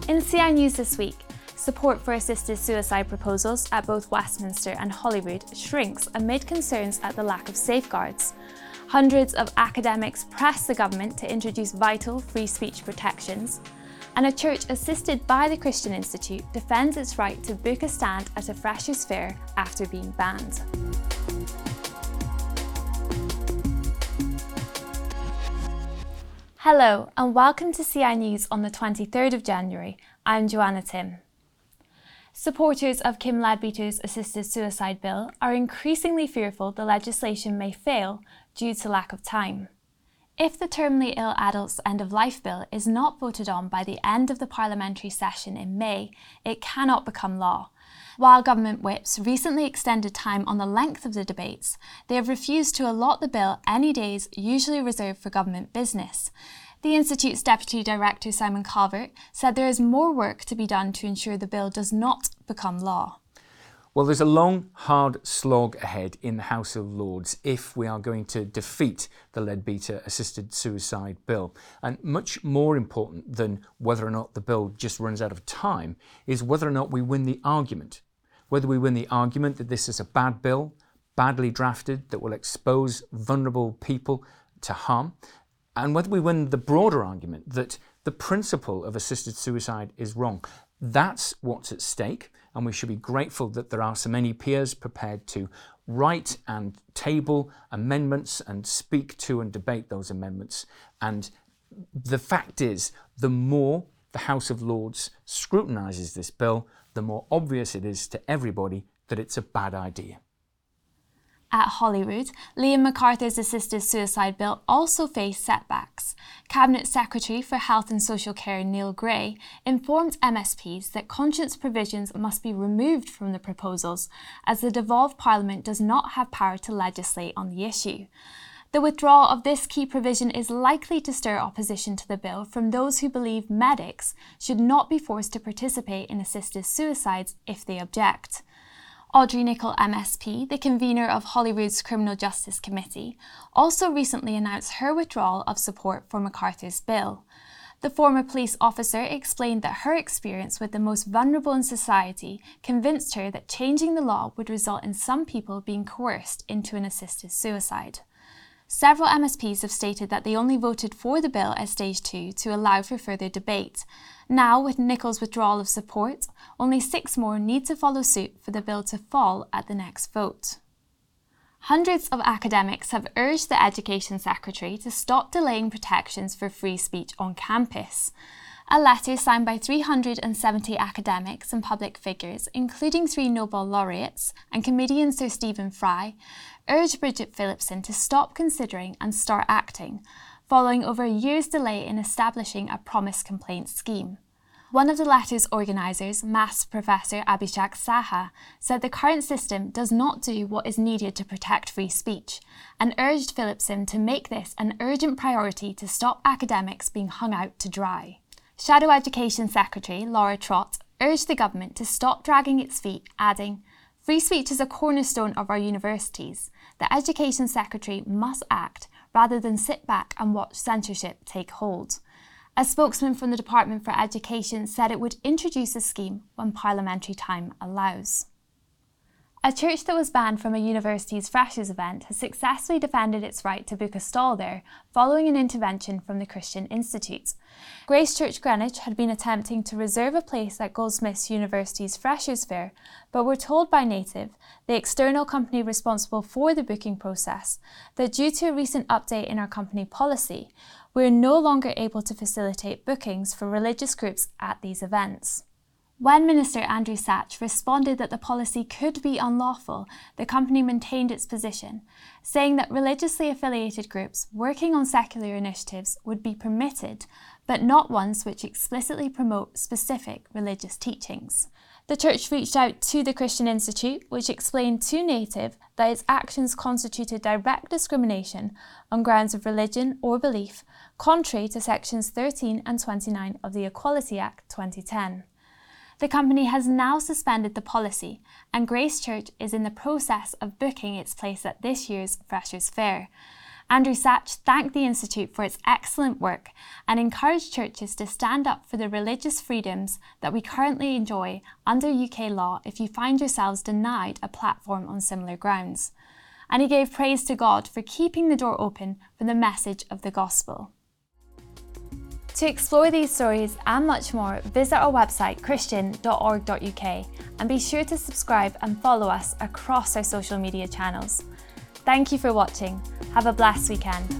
In CI News this week, support for assisted suicide proposals at both Westminster and Holyrood shrinks amid concerns at the lack of safeguards. Hundreds of academics press the government to introduce vital free speech protections. And a church assisted by the Christian Institute defends its right to book a stand at a Freshers' Fair after being banned. Hello and welcome to CI News on the 23rd of January. I'm Joanna Tim. Supporters of Kim Leadbeater's assisted suicide bill are increasingly fearful the legislation may fail due to lack of time. If the Terminally Ill Adults End of Life Bill is not voted on by the end of the parliamentary session in May, it cannot become law. While government whips recently extended time on the length of the debates, they have refused to allot the bill any days usually reserved for government business. The Institute's Deputy Director Simon Calvert said there is more work to be done to ensure the bill does not become law. Well, there's a long, hard slog ahead in the House of Lords if we are going to defeat the Leadbeater assisted suicide bill. And much more important than whether or not the bill just runs out of time is whether or not we win the argument. Whether we win the argument that this is a bad bill, badly drafted, that will expose vulnerable people to harm, and whether we win the broader argument that the principle of assisted suicide is wrong. That's what's at stake, and we should be grateful that there are so many peers prepared to write and table amendments and speak to and debate those amendments. And the fact is, the more the House of Lords scrutinises this bill, the more obvious it is to everybody that it's a bad idea. At Holyrood, Liam MacArthur's assisted suicide bill also faced setbacks. Cabinet Secretary for Health and Social Care Neil Gray informed MSPs that conscience provisions must be removed from the proposals, as the devolved Parliament does not have power to legislate on the issue. The withdrawal of this key provision is likely to stir opposition to the bill from those who believe medics should not be forced to participate in assisted suicides if they object. Audrey Nicholl MSP, the convener of Holyrood's Criminal Justice Committee, also recently announced her withdrawal of support for MacArthur's bill. The former police officer explained that her experience with the most vulnerable in society convinced her that changing the law would result in some people being coerced into an assisted suicide. Several MSPs have stated that they only voted for the bill at stage 2 to allow for further debate. Now, with Nicholl's withdrawal of support, only 6 more need to follow suit for the bill to fall at the next vote. Hundreds of academics have urged the Education Secretary to stop delaying protections for free speech on campus. A letter signed by 370 academics and public figures, including 3 Nobel laureates and comedian Sir Stephen Fry, urged Bridget Phillipson to stop considering and start acting, following over a year's delay in establishing a promise complaint scheme. One of the letter's organisers, Maths Professor Abhishek Saha, said the current system does not do what is needed to protect free speech, and urged Phillipson to make this an urgent priority to stop academics being hung out to dry. Shadow Education Secretary Laura Trott urged the government to stop dragging its feet, adding, "Free speech is a cornerstone of our universities. The Education Secretary must act rather than sit back and watch censorship take hold." A spokesman from the Department for Education said it would introduce a scheme when parliamentary time allows. A church that was banned from a university's Freshers event has successfully defended its right to book a stall there following an intervention from the Christian Institute. Grace Church Greenwich had been attempting to reserve a place at Goldsmiths University's Freshers Fair, but were told by Native, the external company responsible for the booking process, that due to a recent update in our company policy, we are no longer able to facilitate bookings for religious groups at these events. When Minister Andrew Sachs responded that the policy could be unlawful, the company maintained its position, saying that religiously affiliated groups working on secular initiatives would be permitted, but not ones which explicitly promote specific religious teachings. The church reached out to the Christian Institute, which explained to Native that its actions constituted direct discrimination on grounds of religion or belief, contrary to sections 13 and 29 of the Equality Act 2010. The company has now suspended the policy, and Grace Church is in the process of booking its place at this year's Freshers' Fair. Andrew Sachs thanked the Institute for its excellent work and encouraged churches to stand up for the religious freedoms that we currently enjoy under UK law if you find yourselves denied a platform on similar grounds. And he gave praise to God for keeping the door open for the message of the gospel. To explore these stories and much more, visit our website christian.org.uk and be sure to subscribe and follow us across our social media channels. Thank you for watching. Have a blessed weekend.